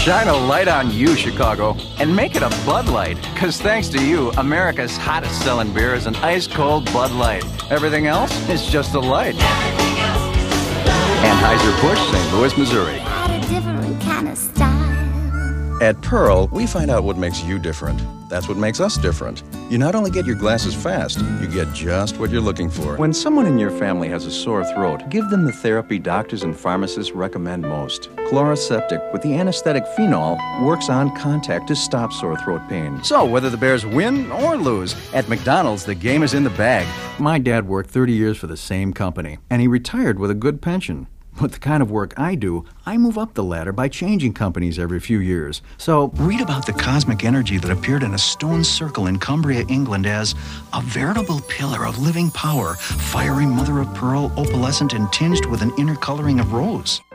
Shine a light on you, Chicago, and make it a Bud Light. Because thanks to you, America's hottest selling beer is an ice-cold Bud Light. Everything else is just a light. Anheuser-Busch, St. Louis, Missouri. Had a different kind of style. At Pearl, we find out what makes you different. That's what makes us different. You not only get your glasses fast, you get just what you're looking for. When someone in your family has a sore throat, give them the therapy doctors and pharmacists recommend most. Chloraseptic with the anesthetic phenol works on contact to stop sore throat pain. So whether the Bears win or lose, at McDonald's the game is in the bag. My dad worked 30 years for the same company, and he retired with a good pension. With the kind of work I do, I move up the ladder by changing companies every few years. So read about the cosmic energy that appeared in a stone circle in Cumbria, England as a veritable pillar of living power, fiery mother of pearl, opalescent and tinged with an inner coloring of rose.